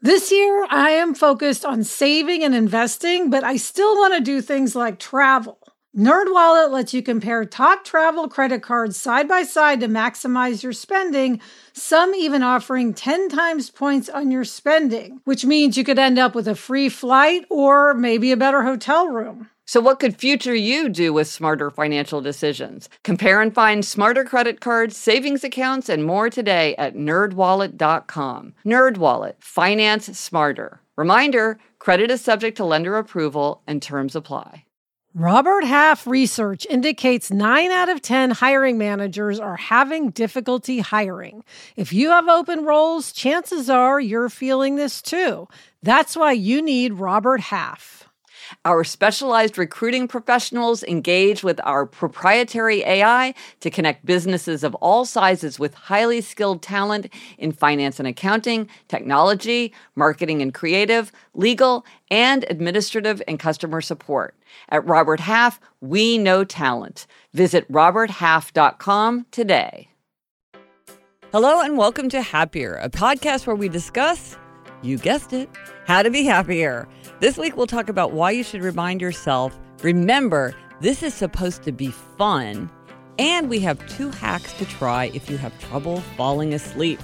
This year, I am focused on saving and investing, but I still want to do things like travel. NerdWallet lets you compare top travel credit cards side by side to maximize your spending, some even offering 10 times points on your spending, which means you could end up with a free flight or maybe a better hotel room. So what could future you do with smarter financial decisions? Compare and find smarter credit cards, savings accounts, and more today at nerdwallet.com. NerdWallet. Finance smarter. Reminder, credit is subject to lender approval and terms apply. Robert Half research indicates 9 out of 10 hiring managers are having difficulty hiring. If you have open roles, chances are you're feeling this too. That's why you need Robert Half. Our specialized recruiting professionals engage with our proprietary AI to connect businesses of all sizes with highly skilled talent in finance and accounting, technology, marketing and creative, legal, and administrative and customer support. At Robert Half, we know talent. Visit roberthalf.com today. Hello and welcome to Happier, a podcast where we discuss, you guessed it, how to be happier. This week, we'll talk about why you should remind yourself, remember, this is supposed to be fun. And we have 2 hacks to try if you have trouble falling asleep.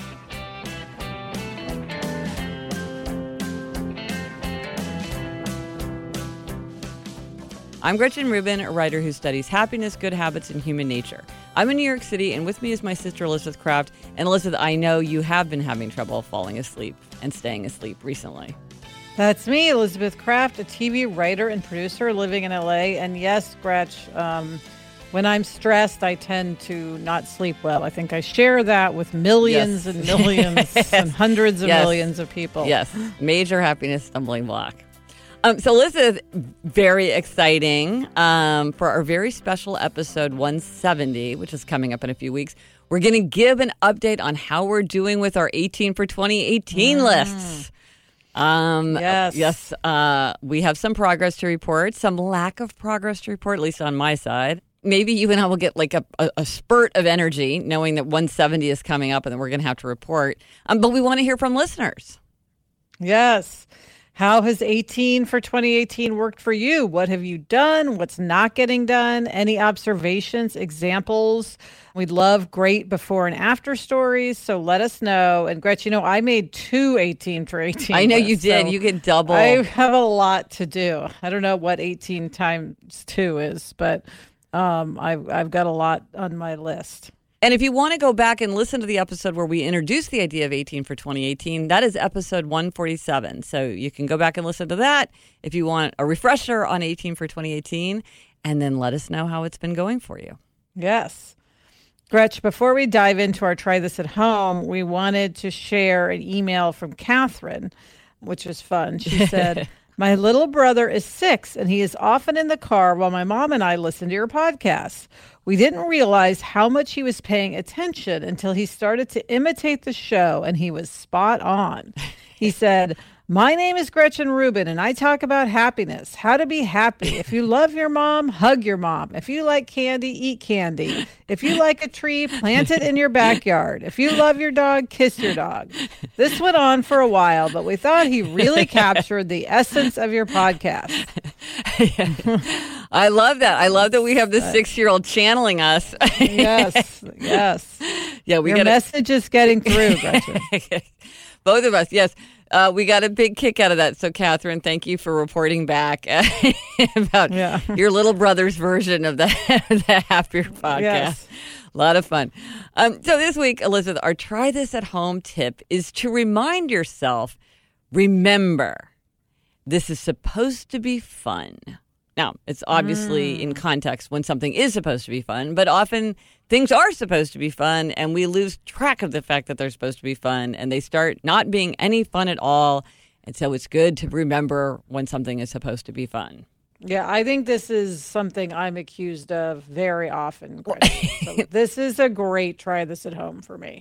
I'm Gretchen Rubin, a writer who studies happiness, good habits, and human nature. I'm in New York City, and with me is my sister Elizabeth Kraft. And Elizabeth, I know you have been having trouble falling asleep and staying asleep recently. That's me, Elizabeth Kraft, a TV writer and producer living in LA. And yes, Gretch, when I'm stressed, I tend to not sleep well. I think I share that with millions and millions and hundreds of millions of people. Yes, major happiness stumbling block. So Elizabeth, very exciting for our very special episode 170, which is coming up in a few weeks. We're going to give an update on how we're doing with our 18 for 2018 lists. Yes. We have some progress to report, some lack of progress to report, at least on my side. Maybe you and I will get like a spurt of energy knowing that 170 is coming up and then we're going to have to report. But we want to hear from listeners. Yes. How has 18 for 2018 worked for you? What have you done? What's not getting done? Any observations, examples? We'd love great before and after stories, so let us know. And Gretchen, I made 2 18 for 18 I know lists, you did. So you could double. I have a lot to do. I don't know what 18 times 2 is, but I've got a lot on my list. And if you want to go back and listen to the episode where we introduced the idea of 18 for 2018, that is episode 147. So you can go back and listen to that if you want a refresher on 18 for 2018, and then let us know how it's been going for you. Yes. Gretch, before we dive into our Try This at Home, we wanted to share an email from Catherine, which was fun. She said, my little brother is 6, and he is often in the car while my mom and I listen to your podcast. We didn't realize how much he was paying attention until he started to imitate the show, and he was spot on. He said, my name is Gretchen Rubin, and I talk about happiness, how to be happy. If you love your mom, hug your mom. If you like candy, eat candy. If you like a tree, plant it in your backyard. If you love your dog, kiss your dog. This went on for a while, but we thought he really captured the essence of your podcast. I love that. I love that we have this 6-year-old channeling us. Yes. Yeah, your message is getting through, Gretchen. Both of us, yes. We got a big kick out of that. So, Catherine, thank you for reporting back about your little brother's version of the Happier podcast. Yes. A lot of fun. So this week, Elizabeth, our Try This at Home tip is to remind yourself, remember, this is supposed to be fun. Now, it's obviously in context when something is supposed to be fun, but often things are supposed to be fun and we lose track of the fact that they're supposed to be fun and they start not being any fun at all. And so it's good to remember when something is supposed to be fun. Yeah, I think this is something I'm accused of very often. So this is a great Try This at Home for me.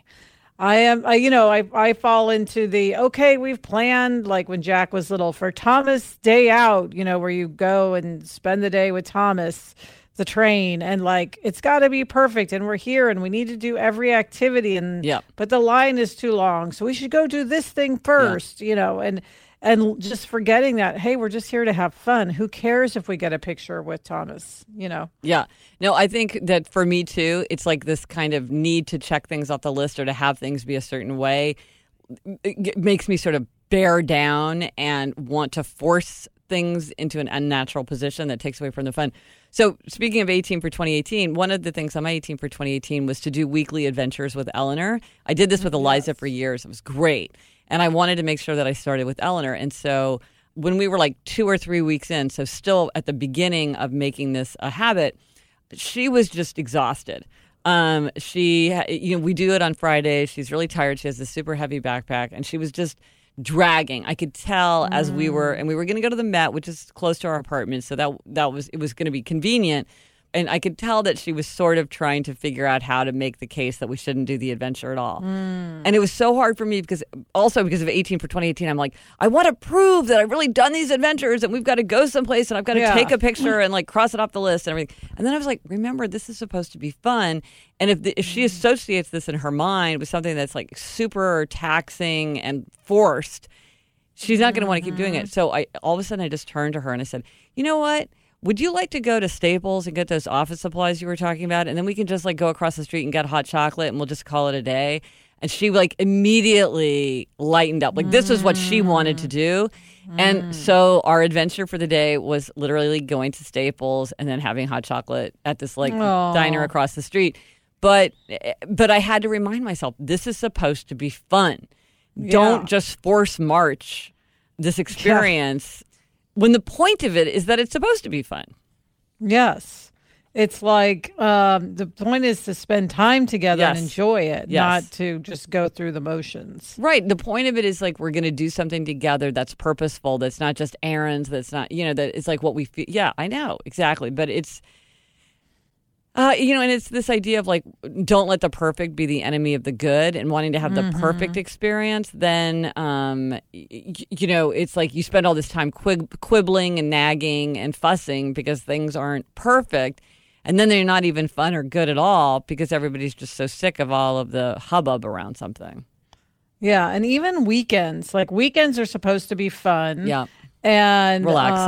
I fall into the, okay, we've planned, like when Jack was little, for Thomas Day Out, where you go and spend the day with Thomas. the train, and like it's got to be perfect, and we're here and we need to do every activity, and but the line is too long, so we should go do this thing first, and just forgetting that, hey, we're just here to have fun. Who cares if we get a picture with Thomas, Yeah. No, I think that for me too, it's like this kind of need to check things off the list or to have things be a certain way. It makes me sort of bear down and want to force things into an unnatural position that takes away from the fun. So speaking of 18 for 2018, one of the things on my 18 for 2018 was to do weekly adventures with Eleanor. I did this with Eliza for years. It was great. And I wanted to make sure that I started with Eleanor. And so when we were like 2 or 3 weeks in, so still at the beginning of making this a habit, she was just exhausted. We do it on Friday. She's really tired. She has this super heavy backpack, and she was just dragging. I could tell as we were going to go to the Met, which is close to our apartment, so it was going to be convenient. And I could tell that she was sort of trying to figure out how to make the case that we shouldn't do the adventure at all. And it was so hard for me because of 18 for 2018, I'm like, I want to prove that I've really done these adventures and we've got to go someplace and I've got to take a picture and like cross it off the list and everything. And then I was like, remember, this is supposed to be fun. And if she associates this in her mind with something that's like super taxing and forced, she's not going to want to keep doing it. So all of a sudden I just turned to her and I said, you know what? Would you like to go to Staples and get those office supplies you were talking about? And then we can just like go across the street and get hot chocolate and we'll just call it a day. And she like immediately lightened up. Like this was what she wanted to do. And so our adventure for the day was literally going to Staples and then having hot chocolate at this like diner across the street. But I had to remind myself, this is supposed to be fun. Don't just force march this experience. When the point of it is that it's supposed to be fun. Yes. It's like the point is to spend time together and enjoy it, not to just go through the motions. Right. The point of it is like we're going to do something together that's purposeful, that's not just errands, that's not, that it's like what we feel. Yeah, I know. Exactly. But it's, and it's this idea of like, don't let the perfect be the enemy of the good, and wanting to have the perfect experience. Then, it's like you spend all this time quibbling and nagging and fussing because things aren't perfect. And then they're not even fun or good at all because everybody's just so sick of all of the hubbub around something. Yeah. And even weekends, like weekends are supposed to be fun. Yeah. And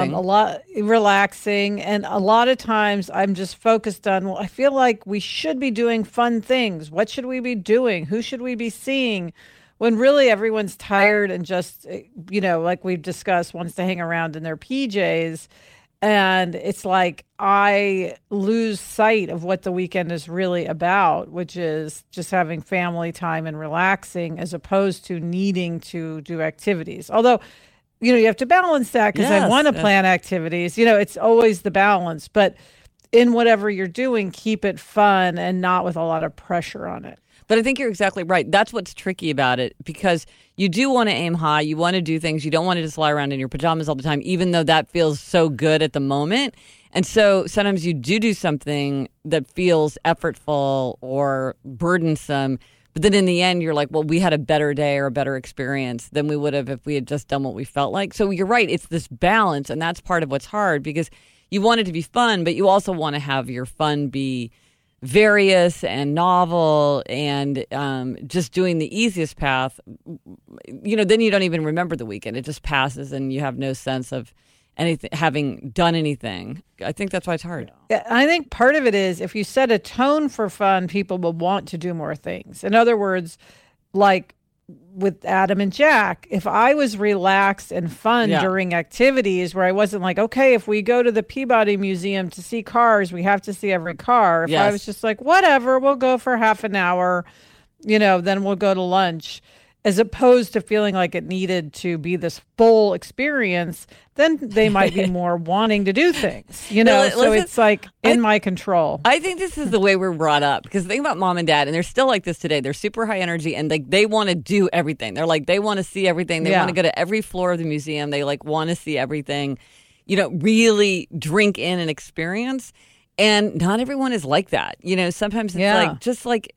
relaxing. And a lot of times I'm just focused on, I feel like we should be doing fun things. What should we be doing? Who should we be seeing? When really everyone's tired and just, like we've discussed, wants to hang around in their PJs. And it's like I lose sight of what the weekend is really about, which is just having family time and relaxing as opposed to needing to do activities. Although, you have to balance that because I want to plan activities. It's always the balance. But in whatever you're doing, keep it fun and not with a lot of pressure on it. But I think you're exactly right. That's what's tricky about it, because you do want to aim high. You want to do things. You don't want to just lie around in your pajamas all the time, even though that feels so good at the moment. And so sometimes you do something that feels effortful or burdensome. But then in the end, you're like, well, we had a better day or a better experience than we would have if we had just done what we felt like. So you're right. It's this balance. And that's part of what's hard, because you want it to be fun, but you also want to have your fun be various and novel, and just doing the easiest path, then you don't even remember the weekend. It just passes and you have no sense of anything, having done anything. I think that's why it's hard. Yeah, I think part of it is if you set a tone for fun, people will want to do more things. In other words, like with Adam and Jack, if I was relaxed and fun during activities where I wasn't like, okay, if we go to the Peabody Museum to see cars, we have to see every car. If I was just like, whatever, we'll go for half an hour, then we'll go to lunch, as opposed to feeling like it needed to be this full experience, then they might be more wanting to do things, so it's like in my control. I think this is the way we're brought up, because the thing about mom and dad, and they're still like this today, they're super high energy and they want to do everything. They're like, they want to see everything. They want to go to every floor of the museum. They like want to see everything, really drink in an experience. And not everyone is like that. Sometimes it's like, just like,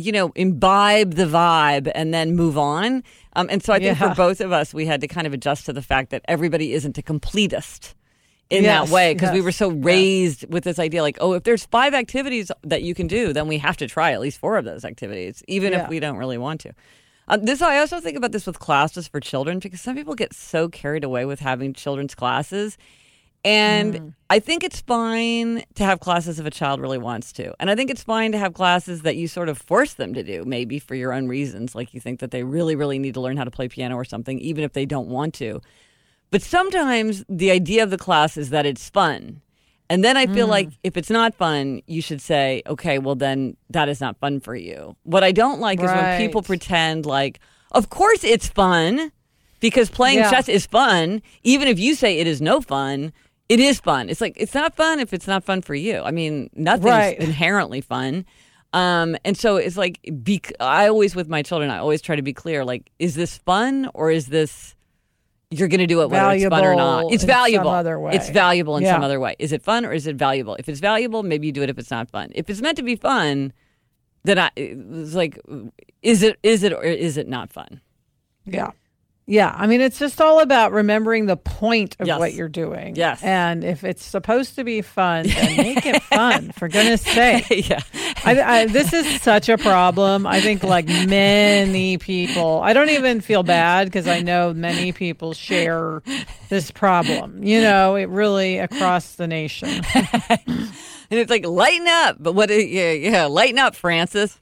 imbibe the vibe and then move on. And so I think for both of us, we had to kind of adjust to the fact that everybody isn't a completist in that way, because we yes, were so raised with this idea like, oh, if there's 5 activities that you can do, then we have to try at least 4 of those activities, even if we don't really want to. I also think about this with classes for children, because some people get so carried away with having children's classes. And I think it's fine to have classes if a child really wants to. And I think it's fine to have classes that you sort of force them to do, maybe for your own reasons, like you think that they really, really need to learn how to play piano or something, even if they don't want to. But sometimes the idea of the class is that it's fun. And then I feel like if it's not fun, you should say, okay, well, then that is not fun for you. What I don't like is when people pretend like, of course it's fun, because playing chess is fun. Even if you say it is no fun, it is fun. It's like, it's not fun if it's not fun for you. I mean, nothing's inherently fun. And so it's like, I always, with my children, I always try to be clear, like, is this fun or is this... You're going to do it whether it's fun or not. It's valuable. It's valuable in some other way. Is it fun or is it valuable? If it's valuable, maybe you do it if it's not fun. If it's meant to be fun, then it's like, is it or is it not fun? Yeah. Yeah. I mean, it's just all about remembering the point of what you're doing. Yes. And if it's supposed to be fun, then make it fun, for goodness sake. Yeah. This is such a problem. I think like many people, I don't even feel bad because I know many people share this problem, it really across the nation. And it's like, lighten up. But lighten up, Francis.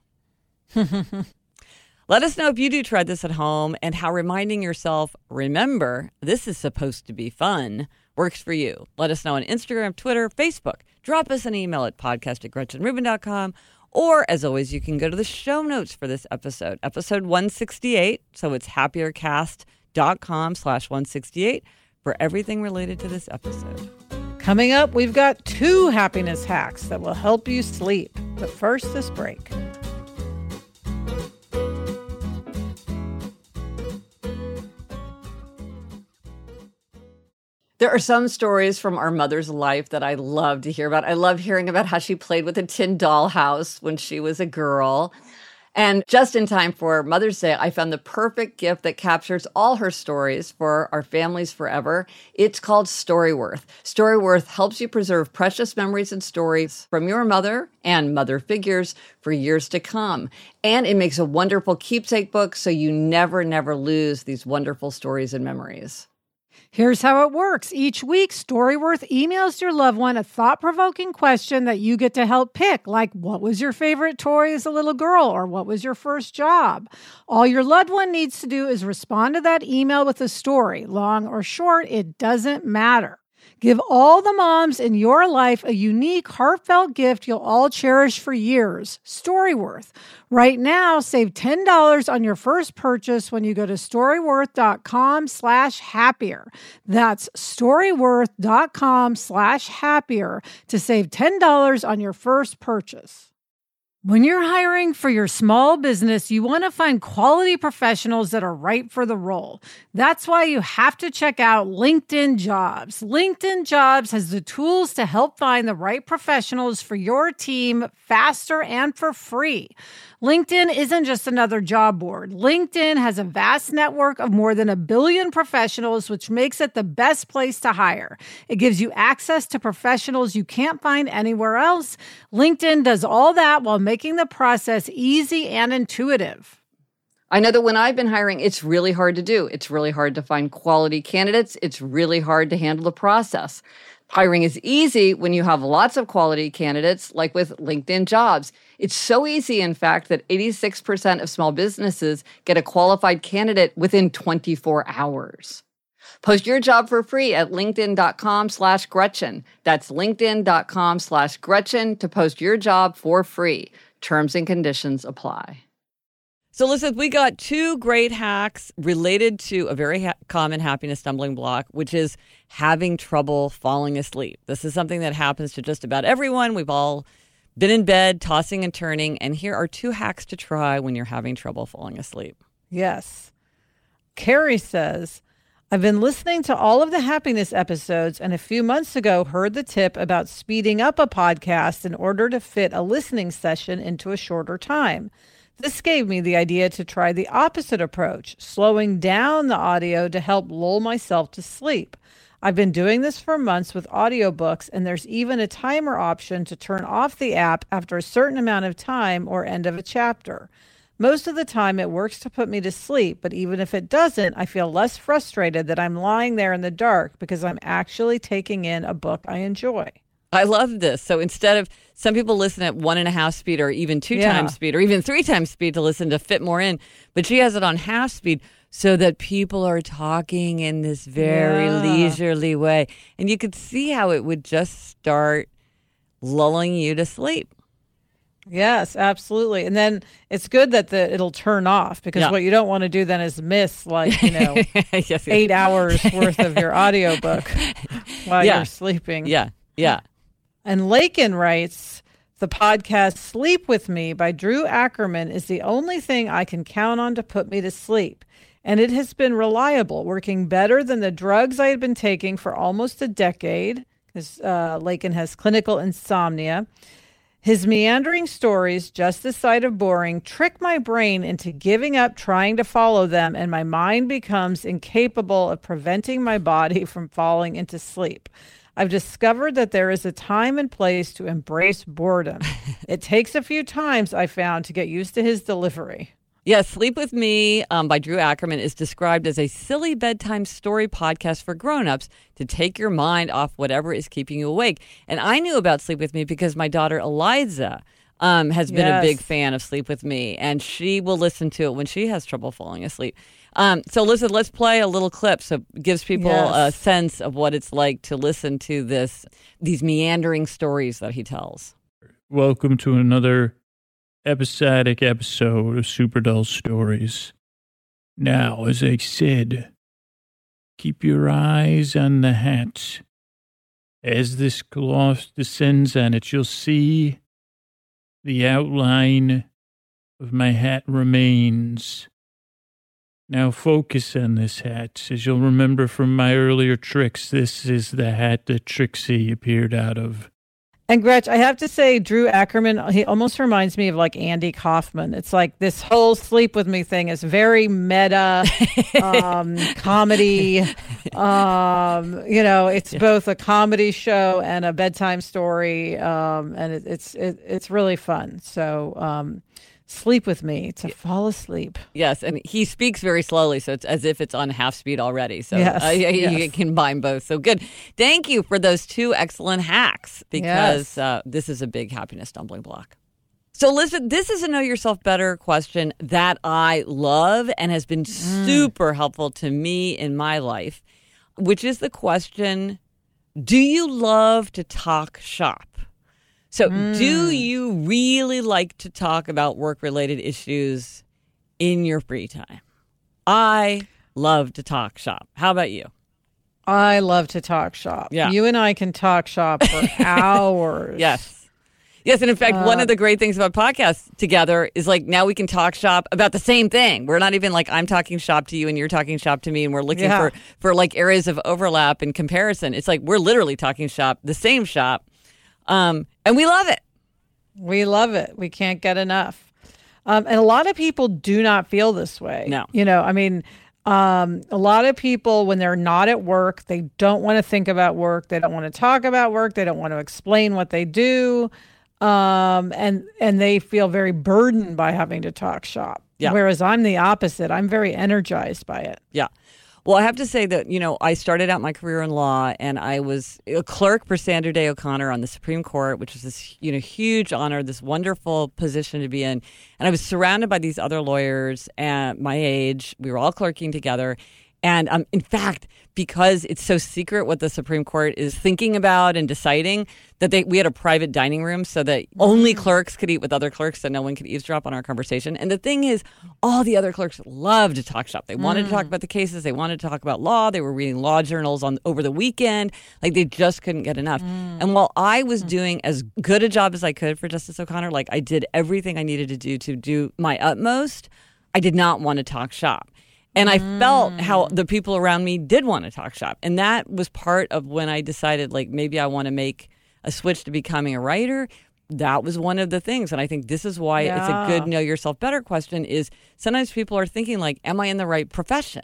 Let us know if you do try this at home and how reminding yourself, remember, this is supposed to be fun, works for you. Let us know on Instagram, Twitter, Facebook. Drop us an email at podcast@GretchenRubin.com. Or, as always, you can go to the show notes for this episode 168. So it's happiercast.com/168 for everything related to this episode. Coming up, we've got 2 happiness hacks that will help you sleep. But first, this break. There are some stories from our mother's life that I love to hear about. I love hearing about how she played with a tin dollhouse when she was a girl. And just in time for Mother's Day, I found the perfect gift that captures all her stories for our families forever. It's called Storyworth. Storyworth helps you preserve precious memories and stories from your mother and mother figures for years to come. And it makes a wonderful keepsake book so you never, never lose these wonderful stories and memories. Here's how it works. Each week, Storyworth emails your loved one a thought-provoking question that you get to help pick, like what was your favorite toy as a little girl, or what was your first job? All your loved one needs to do is respond to that email with a story. Long or short, it doesn't matter. Give all the moms in your life a unique, heartfelt gift you'll all cherish for years. Storyworth. Right now, save $10 on your first purchase when you go to storyworth.com/happier. That's storyworth.com/happier to save $10 on your first purchase. When you're hiring for your small business, you want to find quality professionals that are right for the role. That's why you have to check out LinkedIn Jobs. LinkedIn Jobs has the tools to help find the right professionals for your team faster and for free. LinkedIn isn't just another job board. LinkedIn has a vast network of more than 1 billion professionals, which makes it the best place to hire. It gives you access to professionals you can't find anywhere else. LinkedIn does all that while making the process easy and intuitive. I know that when I've been hiring, it's really hard to do. It's really hard to find quality candidates. It's really hard to handle the process. Hiring is easy when you have lots of quality candidates, like with LinkedIn Jobs. It's so easy, in fact, that 86% of small businesses get a qualified candidate within 24 hours. Post your job for free at linkedin.com/Gretchen. That's linkedin.com/Gretchen to post your job for free. Terms and conditions apply. So listen, we got 2 great hacks related to a very common happiness stumbling block, which is having trouble falling asleep. This is something that happens to just about everyone. We've all been in bed, tossing and turning. And here are 2 hacks to try when you're having trouble falling asleep. Yes. Carrie says, I've been listening to all of the happiness episodes and a few months ago heard the tip about speeding up a podcast in order to fit a listening session into a shorter time. This gave me the idea to try the opposite approach, slowing down the audio to help lull myself to sleep. I've been doing this for months with audiobooks, and there's even a timer option to turn off the app after a certain amount of time or end of a chapter. Most of the time it works to put me to sleep, but even if it doesn't, I feel less frustrated that I'm lying there in the dark because I'm actually taking in a book I enjoy. I love this. So instead of, some people listen at 1.5 speed or even 2 times speed or even 3 times speed to listen to fit more in, but she has it on half speed so that people are talking in this very leisurely way. And you could see how it would just start lulling you to sleep. Yes, absolutely. And then it's good that it'll turn off, because what you don't want to do then is miss 8 hours worth of your audiobook while you're sleeping. Yeah. And Lakin writes, the podcast Sleep With Me by Drew Ackerman is the only thing I can count on to put me to sleep. And it has been reliable, working better than the drugs I had been taking for almost a decade, because Lakin has clinical insomnia. His meandering stories, just the sight of boring, trick my brain into giving up trying to follow them, and my mind becomes incapable of preventing my body from falling into sleep. I've discovered that there is a time and place to embrace boredom. It takes a few times, I found, to get used to his delivery. Yes, Sleep With Me by Drew Ackerman is described as a silly bedtime story podcast for grown-ups to take your mind off whatever is keeping you awake. And I knew about Sleep With Me because my daughter Eliza has been a big fan of Sleep With Me, and she will listen to it when she has trouble falling asleep. So listen, let's play a little clip so it gives people a sense of what it's like to listen to these meandering stories that he tells. Welcome to another episodic episode of Super Dull Stories. Now, as I said, keep your eyes on the hat. As this cloth descends on it, you'll see the outline of my hat remains. Now focus on this hat. As you'll remember from my earlier tricks, this is the hat that Trixie appeared out of. And Gretch, I have to say, Drew Ackerman, he almost reminds me of Andy Kaufman. It's like this whole Sleep With Me thing is very meta comedy. It's both a comedy show and a bedtime story, and it's really fun. So sleep with me to fall asleep. Yes, and he speaks very slowly, so it's as if it's on half speed already. So you can combine both. So good. Thank you for those 2 excellent hacks, because this is a big happiness stumbling block. So listen, this is a Know Yourself Better question that I love and has been super helpful to me in my life, which is the question, do you love to talk shop? So do you really like to talk about work-related issues in your free time? I love to talk shop. How about you? I love to talk shop. Yeah. You and I can talk shop for hours. Yes. Yes, and in fact, one of the great things about podcasts together is now we can talk shop about the same thing. We're not even I'm talking shop to you and you're talking shop to me, and we're looking for areas of overlap and comparison. It's we're literally talking shop, the same shop. And we love it. We love it. We can't get enough. And a lot of people do not feel this way. No. A lot of people, when they're not at work, they don't want to think about work. They don't want to talk about work. They don't want to explain what they do. And they feel very burdened by having to talk shop. Yeah. Whereas I'm the opposite. I'm very energized by it. Yeah. Well, I have to say that, I started out my career in law, and I was a clerk for Sandra Day O'Connor on the Supreme Court, which was this, huge honor, this wonderful position to be in. And I was surrounded by these other lawyers at my age. We were all clerking together. And in fact, because it's so secret what the Supreme Court is thinking about and deciding, that we had a private dining room so that only clerks could eat with other clerks, so no one could eavesdrop on our conversation. And the thing is, all the other clerks loved to talk shop. They wanted to talk about the cases. They wanted to talk about law. They were reading law journals over the weekend. They just couldn't get enough. And while I was doing as good a job as I could for Justice O'Connor, I did everything I needed to do my utmost, I did not want to talk shop. And I felt how the people around me did want to talk shop. And that was part of when I decided, maybe I want to make a switch to becoming a writer. That was one of the things. And I think this is why it's a good Know Yourself Better question is sometimes people are thinking, am I in the right profession?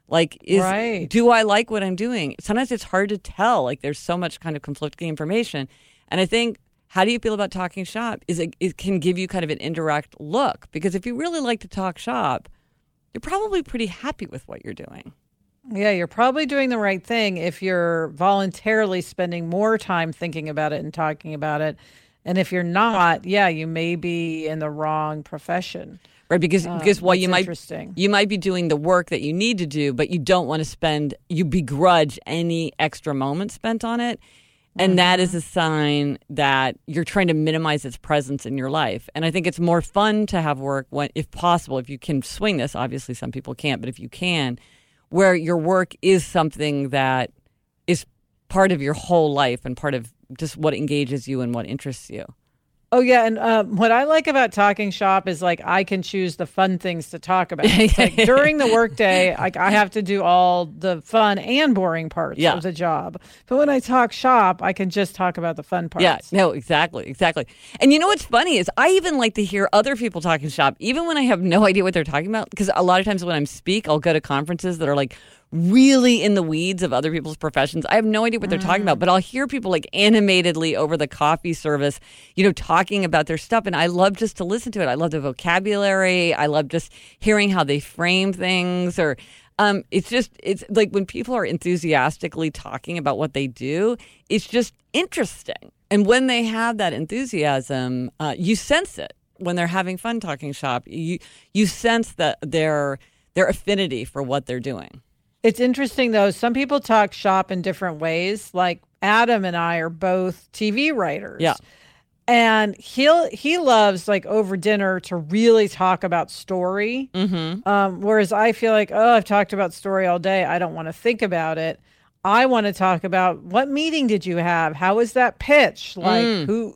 Like, Right. do I like what I'm doing? Sometimes it's hard to tell. Like, there's so much kind of conflicting information. And I think, how do you feel about talking shop? It can give you kind of an indirect look. Because if you really like to talk shop, you're probably pretty happy with what you're doing. Yeah, you're probably doing the right thing if you're voluntarily spending more time thinking about it and talking about it. And if you're not, yeah, you may be in the wrong profession. Right, because while you might be doing the work that you need to do, but you don't want to you begrudge any extra moment spent on it. And that is a sign that you're trying to minimize its presence in your life. And I think it's more fun to have work when, if possible, if you can swing this. Obviously, some people can't, but if you can, where your work is something that is part of your whole life and part of just what engages you and what interests you. Oh, yeah. And what I like about talking shop is like I can choose the fun things to talk about. It's like during the workday, I have to do all the fun and boring parts of the job. But when I talk shop, I can just talk about the fun parts. Yeah, no, exactly. And you know what's funny is I even like to hear other people talking shop, even when I have no idea what they're talking about. Because a lot of times when I speak, I'll go to conferences that are like really in the weeds of other people's professions. I have no idea what they're talking about, but I'll hear people like animatedly over the coffee service, talking about their stuff. And I love just to listen to it. I love the vocabulary. I love just hearing how they frame things or it's like when people are enthusiastically talking about what they do, it's just interesting. And when they have that enthusiasm, you sense it when they're having fun talking shop. You sense that their affinity for what they're doing. It's interesting, though. Some people talk shop in different ways. Like Adam and I are both TV writers. Yeah. And he loves, like, over dinner to really talk about story. Mm-hmm. Whereas I feel like, I've talked about story all day. I don't want to think about it. I want to talk about what meeting did you have? How was that pitch? Like who,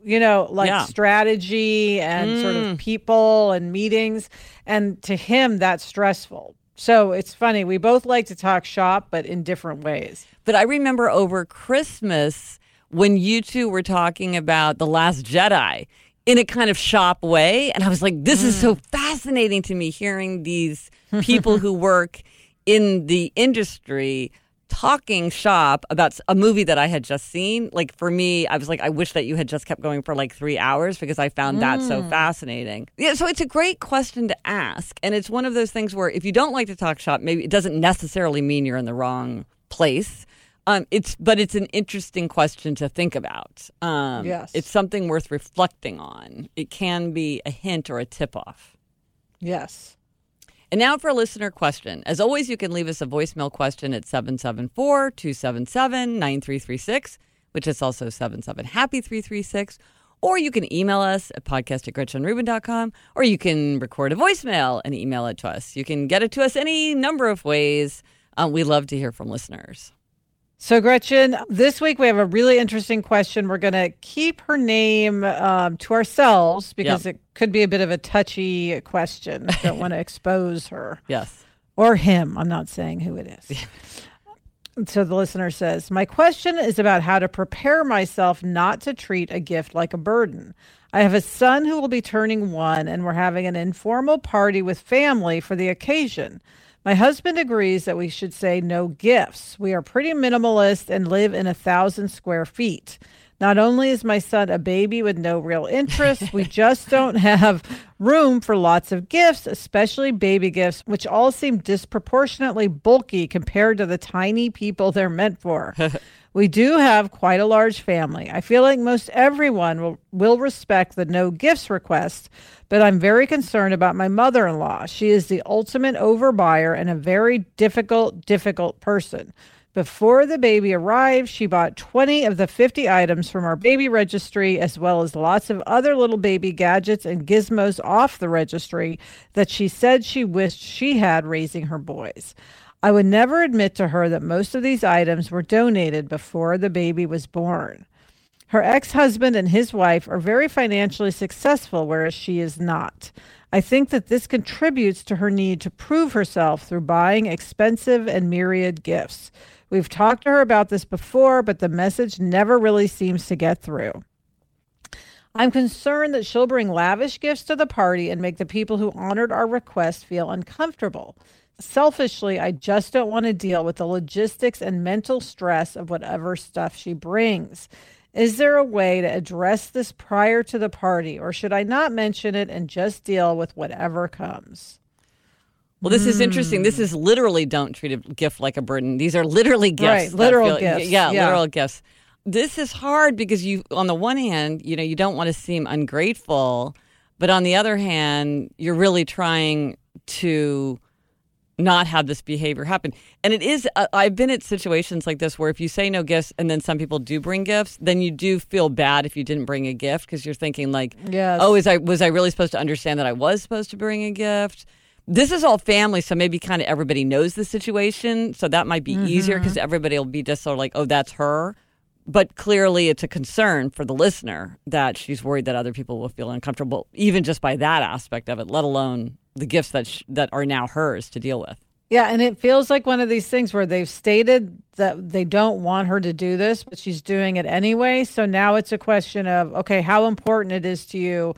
strategy and sort of people and meetings. And to him, that's stressful. So it's funny. We both like to talk shop, but in different ways. But I remember over Christmas when you two were talking about The Last Jedi in a kind of shop way. And I was like, this is so fascinating to me, hearing these people who work in the industry talking shop about a movie that I had just seen. Like for me, I was like, I wish that you had just kept going for like 3 hours because I found that so fascinating. Yeah, so it's a great question to ask. And it's one of those things where if you don't like to talk shop, maybe it doesn't necessarily mean you're in the wrong place. But it's an interesting question to think about. Yes. It's something worth reflecting on. It can be a hint or a tip-off. Yes. And now for a listener question. As always, you can leave us a voicemail question at 774-277-9336, which is also 77-HAPPY-336. Or you can email us at podcast@GretchenRubin.com, or you can record a voicemail and email it to us. You can get it to us any number of ways. We love to hear from listeners. So, Gretchen, this week we have a really interesting question. We're going to keep her name to ourselves because it could be a bit of a touchy question. Don't want to expose her. Yes. Or him. I'm not saying who it is. So the listener says, my question is about how to prepare myself not to treat a gift like a burden. I have a son who will be turning 1, and we're having an informal party with family for the occasion. My husband agrees that we should say no gifts. We are pretty minimalist and live in 1,000 square feet. Not only is my son a baby with no real interest, we just don't have room for lots of gifts, especially baby gifts, which all seem disproportionately bulky compared to the tiny people they're meant for. We do have quite a large family. I feel like most everyone will respect the no gifts request, but I'm very concerned about my mother-in-law. She is the ultimate overbuyer and a very difficult person. Before the baby arrived, she bought 20 of the 50 items from our baby registry, as well as lots of other little baby gadgets and gizmos off the registry that she said she wished she had raising her boys. I would never admit to her that most of these items were donated before the baby was born. Her ex-husband and his wife are very financially successful, whereas she is not. I think that this contributes to her need to prove herself through buying expensive and myriad gifts. We've talked to her about this before, but the message never really seems to get through. I'm concerned that she'll bring lavish gifts to the party and make the people who honored our request feel uncomfortable. Selfishly, I just don't want to deal with the logistics and mental stress of whatever stuff she brings. Is there a way to address this prior to the party, or should I not mention it and just deal with whatever comes? Well, this is interesting. This is literally don't treat a gift like a burden. These are literally gifts. Right, literal gifts. Yeah, literal gifts. This is hard because you, on the one hand, you don't want to seem ungrateful, but on the other hand, you're really trying to not have this behavior happen. And it is, I've been at situations like this where if you say no gifts and then some people do bring gifts, then you do feel bad if you didn't bring a gift because you're thinking like, oh, was I really supposed to understand that I was supposed to bring a gift? This is all family, so maybe kind of everybody knows the situation, so that might be easier because everybody will be just sort of like, oh, that's her. But clearly it's a concern for the listener that she's worried that other people will feel uncomfortable, even just by that aspect of it, let alone the gifts that are now hers to deal with. Yeah, and it feels like one of these things where they've stated that they don't want her to do this, but she's doing it anyway. So now it's a question of, okay, how important it is to you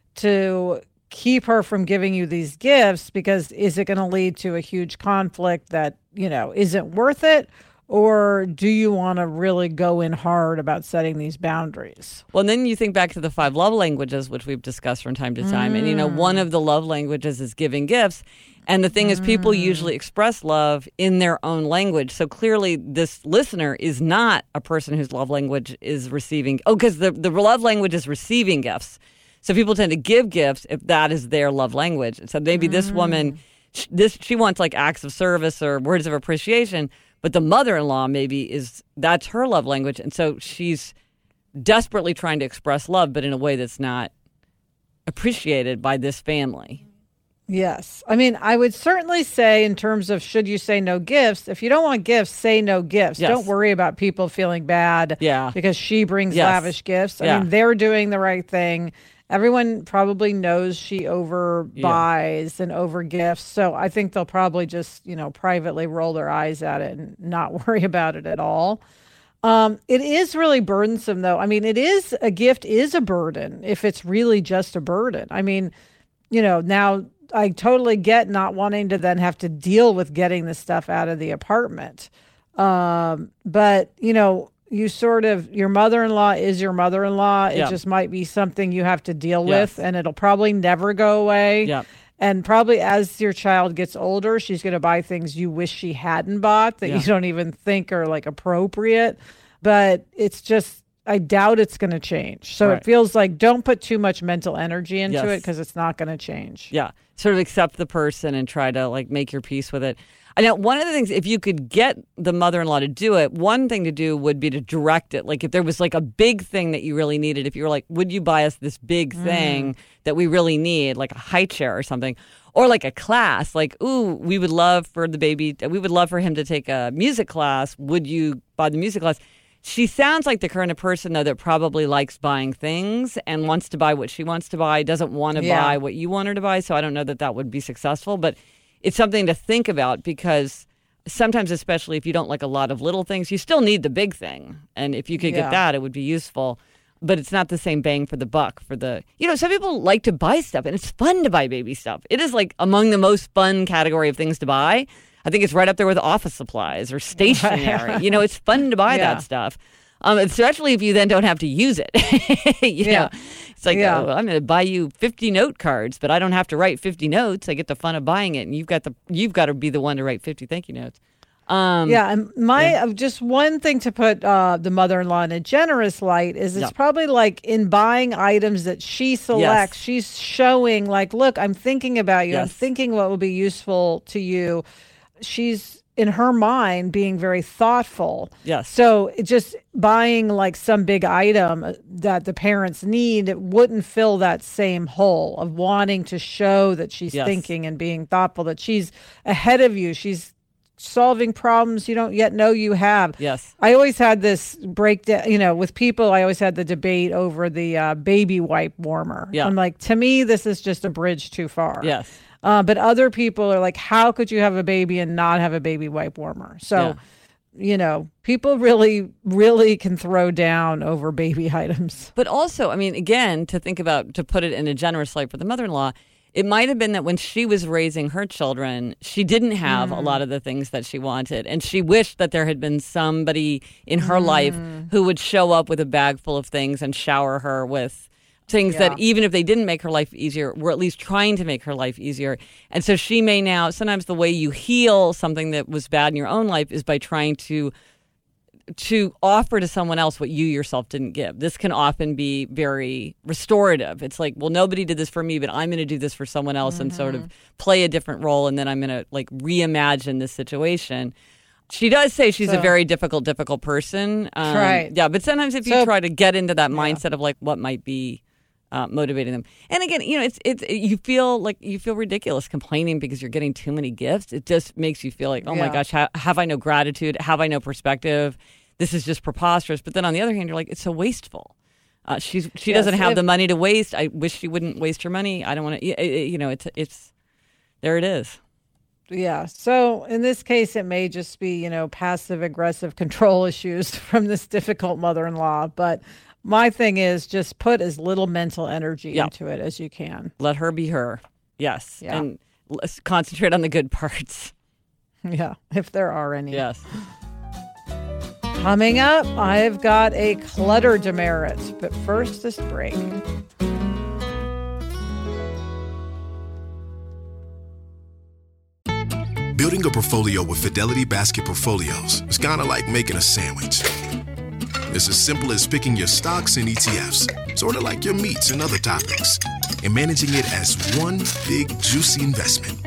to keep her from giving you these gifts, because is it going to lead to a huge conflict that, isn't worth it? Or do you want to really go in hard about setting these boundaries? Well, and then you think back to the 5 love languages, which we've discussed from time to time. And, one of the love languages is giving gifts. And the thing is, people usually express love in their own language. So clearly this listener is not a person whose love language is receiving. Oh, because the love language is receiving gifts. So people tend to give gifts if that is their love language. So maybe this woman, she wants like acts of service or words of appreciation. But the mother-in-law maybe that's her love language. And so she's desperately trying to express love, but in a way that's not appreciated by this family. Yes. I mean, I would certainly say in terms of should you say no gifts, if you don't want gifts, say no gifts. Yes. Don't worry about people feeling bad because she brings lavish gifts. I mean, they're doing the right thing. Everyone probably knows she overbuys and overgifts. So I think they'll probably just, privately roll their eyes at it and not worry about it at all. It is really burdensome, though. I mean, a gift is a burden if it's really just a burden. I mean, now I totally get not wanting to then have to deal with getting the stuff out of the apartment. But, your mother-in-law is your mother-in-law. It just might be something you have to deal with, and it'll probably never go away. Yeah. And probably as your child gets older, she's going to buy things you wish she hadn't bought that you don't even think are like appropriate. But it's just, I doubt it's going to change. So it feels like don't put too much mental energy into it because it's not going to change. Yeah. Sort of accept the person and try to like make your peace with it. Now, one of the things, if you could get the mother-in-law to do it, one thing to do would be to direct it. Like if there was like a big thing that you really needed, if you were like, would you buy us this big thing that we really need, like a high chair or something, or like a class, like, ooh, we would love for him to take a music class. Would you buy the music class? She sounds like the kind of person, though, that probably likes buying things and wants to buy what she wants to buy, doesn't want to buy what you want her to buy. So I don't know that would be successful, but it's something to think about because sometimes, especially if you don't like a lot of little things, you still need the big thing. And if you could get that, it would be useful. But it's not the same bang for the buck some people like to buy stuff and it's fun to buy baby stuff. It is like among the most fun category of things to buy. I think it's right up there with office supplies or stationery. It's fun to buy that stuff. Especially if you then don't have to use it. It's like, oh, I'm going to buy you 50 note cards, but I don't have to write 50 notes. I get the fun of buying it, and you've got to be the one to write 50 thank you notes. And just one thing to put the mother-in-law in a generous light is it's probably like in buying items that she selects, she's showing like, look, I'm thinking about you. I'm thinking what will be useful to you. She's in her mind being very thoughtful. Yes. So just buying like some big item that the parents need, it wouldn't fill that same hole of wanting to show that she's thinking and being thoughtful, that she's ahead of you. She's solving problems you don't yet know you have. Yes. I always had this breakdown, with people, I always had the debate over the baby wipe warmer. Yeah. I'm like, to me, this is just a bridge too far. Yes. But other people are like, how could you have a baby and not have a baby wipe warmer? So, people really, really can throw down over baby items. But also, I mean, again, to put it in a generous light for the mother-in-law, It might have been that when she was raising her children, she didn't have a lot of the things that she wanted. And she wished that there had been somebody in her life who would show up with a bag full of things and shower her with things that even if they didn't make her life easier, were at least trying to make her life easier. And so she may now, sometimes the way you heal something that was bad in your own life is by trying to offer to someone else what you yourself didn't give. This can often be very restorative. It's like, well, nobody did this for me, but I'm going to do this for someone else and sort of play a different role. And then I'm going to like reimagine this situation. She does say she's a very difficult person. Right. Yeah. But sometimes if you try to get into that mindset of like what might be motivating them. And again, you feel ridiculous complaining because you're getting too many gifts. It just makes you feel like, oh my gosh, have I no gratitude? Have I no perspective? This is just preposterous. But then on the other hand, you're like, it's so wasteful. She doesn't have the money to waste. I wish she wouldn't waste her money. I don't want to, it's there it is. Yeah. So in this case, it may just be, passive aggressive control issues from this difficult mother-in-law. But my thing is just put as little mental energy into it as you can. Let her be her. Yes. Yeah. And let's concentrate on the good parts. Yeah. If there are any. Yes. Coming up, I've got a clutter demerit. But first, this break. Building a portfolio with Fidelity Basket Portfolios is kind of like making a sandwich. It's as simple as picking your stocks and ETFs, sort of like your meats and other toppings, and managing it as one big, juicy investment.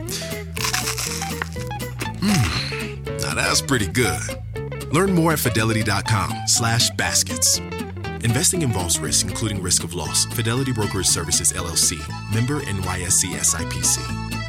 Now that's pretty good. Learn more at Fidelity.com/baskets. Investing involves risk, including risk of loss. Fidelity Brokerage Services, LLC. Member NYSE SIPC.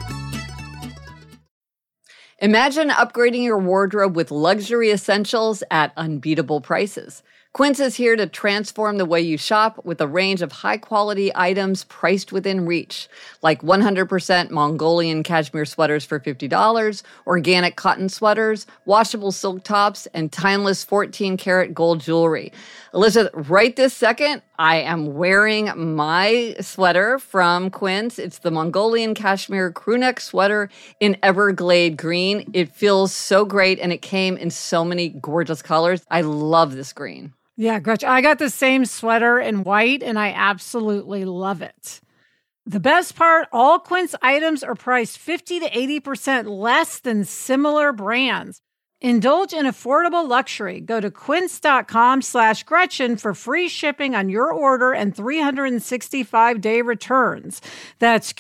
Imagine upgrading your wardrobe with luxury essentials at unbeatable prices. Quince is here to transform the way you shop with a range of high-quality items priced within reach, like 100% Mongolian cashmere sweaters for $50, organic cotton sweaters, washable silk tops, and timeless 14-karat gold jewelry. Elizabeth, right this second, I am wearing my sweater from Quince. It's the Mongolian cashmere crewneck sweater in Everglade green. It feels so great, and it came in so many gorgeous colors. I love this green. Yeah, Gretchen, I got the same sweater in white, and I absolutely love it. The best part, all Quince items are priced 50 to 80% less than similar brands. Indulge in affordable luxury. Go to quince.com/Gretchen for free shipping on your order and 365-day returns. That's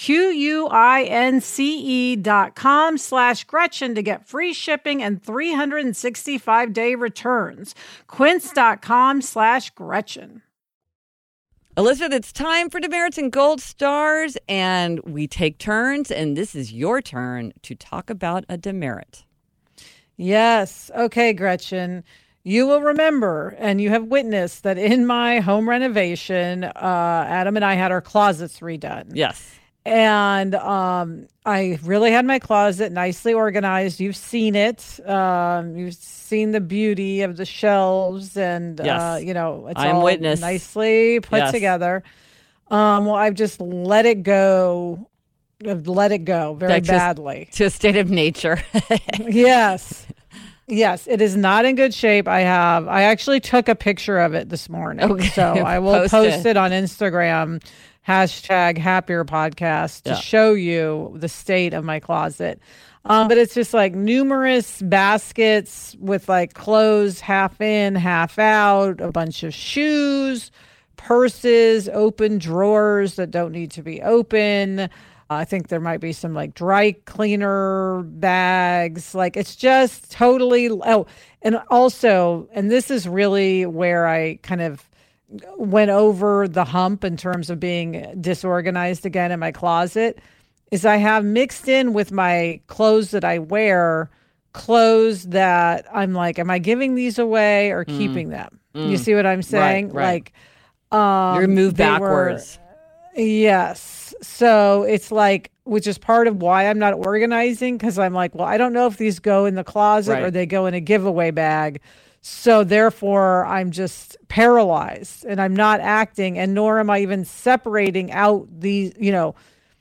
QUINCE.com/Gretchen to get free shipping and 365-day returns. Quince.com/Gretchen. Elizabeth, it's time for demerits and gold stars, and we take turns, and this is your turn to talk about a demerit. Yes. Okay, Gretchen. You will remember, and you have witnessed that in my home renovation, Adam and I had our closets redone. Yes. And I really had my closet nicely organized. You've seen it. You've seen the beauty of the shelves, and yes. It's I'm all witness. nicely put together. Well, I've just let it go. Very badly. To a state of nature. Yes. Yes, it is not in good shape. I actually took a picture of it this morning. Okay. So I will post it on Instagram, #Happier_podcast to show you the state of my closet. But it's just like numerous baskets with like clothes half in, half out, a bunch of shoes, purses, open drawers that don't need to be open. I think there might be some like dry cleaner bags. Like it's just totally. Oh, and also, and this is really where I kind of went over the hump in terms of being disorganized again in my closet, is I have mixed in with my clothes that I wear, clothes that I'm like, am I giving these away or keeping them? You see what I'm saying? Right. Like, you're moved backwards. Yes. So it's like, which is part of why I'm not organizing, because I'm like, well, I don't know if these go in the closet or they go in a giveaway bag. So therefore, I'm just paralyzed and I'm not acting, and nor am I even separating out these,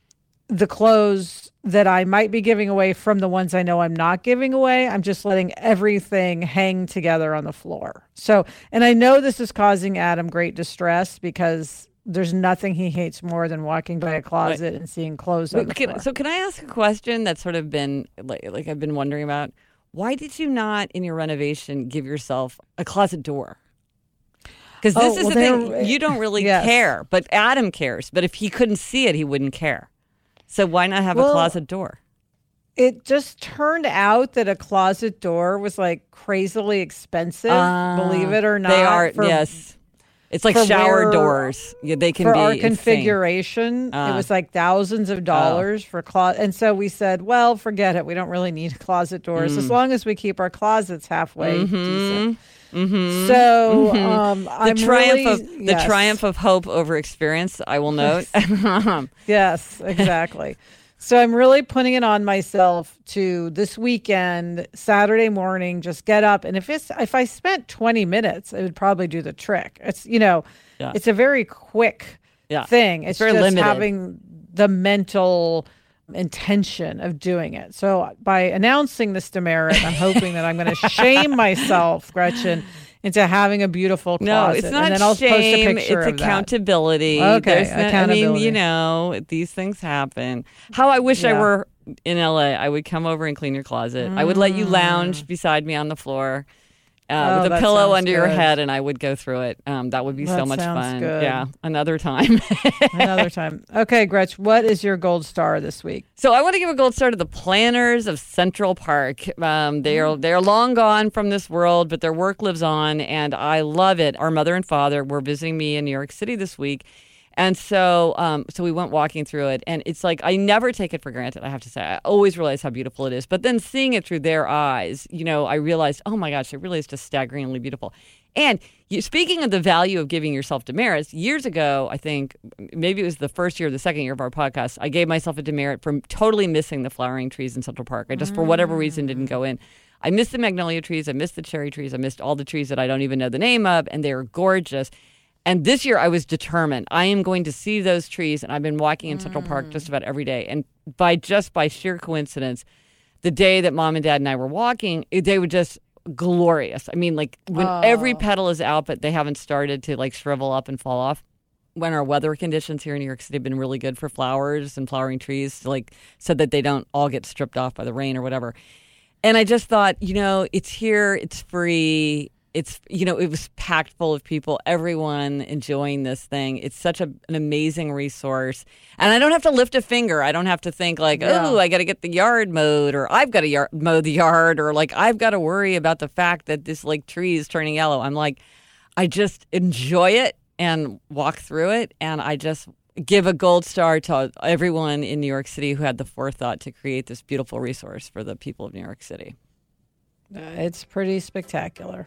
the clothes that I might be giving away from the ones I know I'm not giving away. I'm just letting everything hang together on the floor. So, and I know this is causing Adam great distress because there's nothing he hates more than walking by a closet and seeing clothes on the floor. So can I ask a question that's sort of been like I've been wondering about? Why did you not, in your renovation, give yourself a closet door? Because this is the thing. You don't really care, but Adam cares. But if he couldn't see it, he wouldn't care. So why not have a closet door? It just turned out that a closet door was like crazily expensive, believe it or not. They are, yes. It's like shower doors. Yeah, they can be our insane. Configuration. It was like thousands of dollars for closet. And so we said, well, forget it. We don't really need closet doors as long as we keep our closets halfway decent. So the triumph of hope over experience, I will note. Yes, exactly. So I'm really putting it on myself to this weekend, Saturday morning, just get up. And if I spent 20 minutes, it would probably do the trick. It's, it's a very quick thing. It's very just limited. having the mental intention of doing it. So by announcing this demerit, I'm hoping that I'm going to shame myself, Gretchen, into having a beautiful closet. No, it's not and then I'll shame. Post a picture it's of accountability. Okay, accountability. I mean, these things happen. How I wish I were in LA. I would come over and clean your closet. I would let you lounge beside me on the floor with a pillow under your head, and I would go through it. That would be so much fun. Good. Yeah, another time. Another time. Okay, Gretch, what is your gold star this week? So I want to give a gold star to the planners of Central Park. They are long gone from this world, but their work lives on, and I love it. Our mother and father were visiting me in New York City this week. And so we went walking through it, and it's like I never take it for granted, I have to say. I always realize how beautiful it is. But then seeing it through their eyes, I realized, oh my gosh, it really is just staggeringly beautiful. And speaking of the value of giving yourself demerits, years ago, I think, maybe it was the first year or the second year of our podcast, I gave myself a demerit for totally missing the flowering trees in Central Park. I just, for whatever reason, didn't go in. I missed the magnolia trees. I missed the cherry trees. I missed all the trees that I don't even know the name of, and they are gorgeous. And this year I was determined. I am going to see those trees, and I've been walking in Central Park just about every day. And by sheer coincidence, the day that Mom and Dad and I were walking, they were just glorious. I mean, like when every petal is out, but they haven't started to like shrivel up and fall off. When our weather conditions here in New York City have been really good for flowers and flowering trees, like so that they don't all get stripped off by the rain or whatever. And I just thought, it's here, it's free. It's, it was packed full of people, everyone enjoying this thing. It's such an amazing resource. And I don't have to lift a finger. I don't have to think like, I got to get the yard mowed, or I've got to mow the yard, or like I've got to worry about the fact that this like tree is turning yellow. I'm like, I just enjoy it and walk through it. And I just give a gold star to everyone in New York City who had the forethought to create this beautiful resource for the people of New York City. It's pretty spectacular.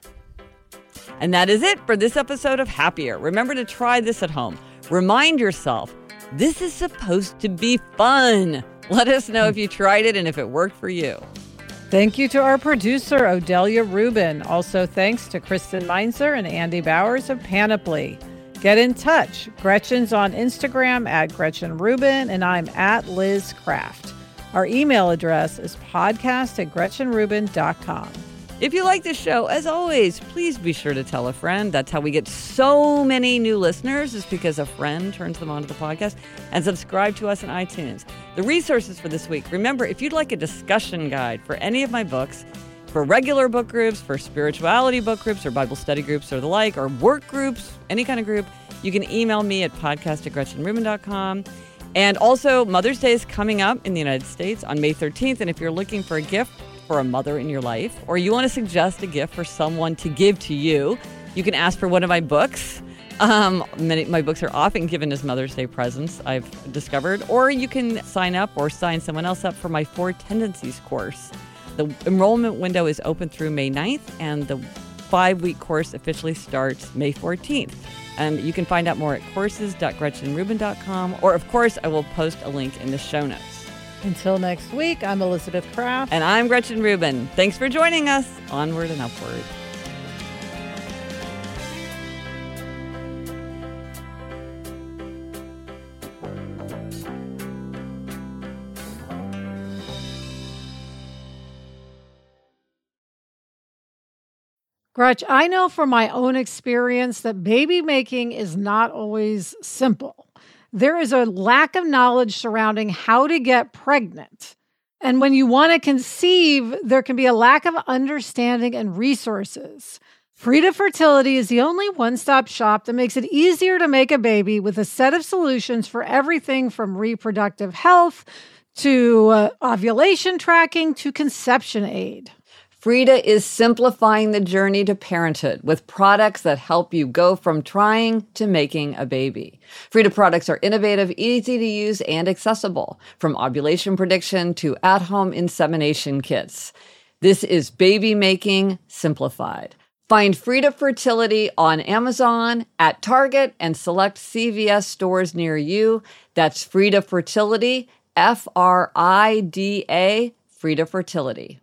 And that is it for this episode of Happier. Remember to try this at home. Remind yourself, this is supposed to be fun. Let us know if you tried it and if it worked for you. Thank you to our producer, Odelia Rubin. Also, thanks to Kristen Meinzer and Andy Bowers of Panoply. Get in touch. Gretchen's on Instagram at Gretchen Rubin, and I'm at Liz Craft. Our email address is podcast@GretchenRubin.com. If you like this show, as always, please be sure to tell a friend. That's how we get so many new listeners, is because a friend turns them onto the podcast. And subscribe to us on iTunes. The resources for this week. Remember, if you'd like a discussion guide for any of my books, for regular book groups, for spirituality book groups, or Bible study groups, or the like, or work groups, any kind of group, you can email me at podcast@GretchenRubin.com. And also, Mother's Day is coming up in the United States on May 13th. And if you're looking for a gift for a mother in your life, or you want to suggest a gift for someone to give to you, you can ask for one of my books. My books are often given as Mother's Day presents, I've discovered. Or you can sign up or sign someone else up for my 4 Tendencies course. The enrollment window is open through May 9th, and the 5-week course officially starts May 14th. And you can find out more at courses.GretchenRubin.com, or of course, I will post a link in the show notes. Until next week, I'm Elizabeth Craft. And I'm Gretchen Rubin. Thanks for joining us. Onward and upward. Gretch, I know from my own experience that baby making is not always simple. There is a lack of knowledge surrounding how to get pregnant. And when you want to conceive, there can be a lack of understanding and resources. Frida Fertility is the only one-stop shop that makes it easier to make a baby with a set of solutions for everything from reproductive health to ovulation tracking to conception aid. Frida is simplifying the journey to parenthood with products that help you go from trying to making a baby. Frida products are innovative, easy to use, and accessible, from ovulation prediction to at-home insemination kits. This is baby making simplified. Find Frida Fertility on Amazon, at Target, and select CVS stores near you. That's Frida Fertility, Frida, Frida Fertility.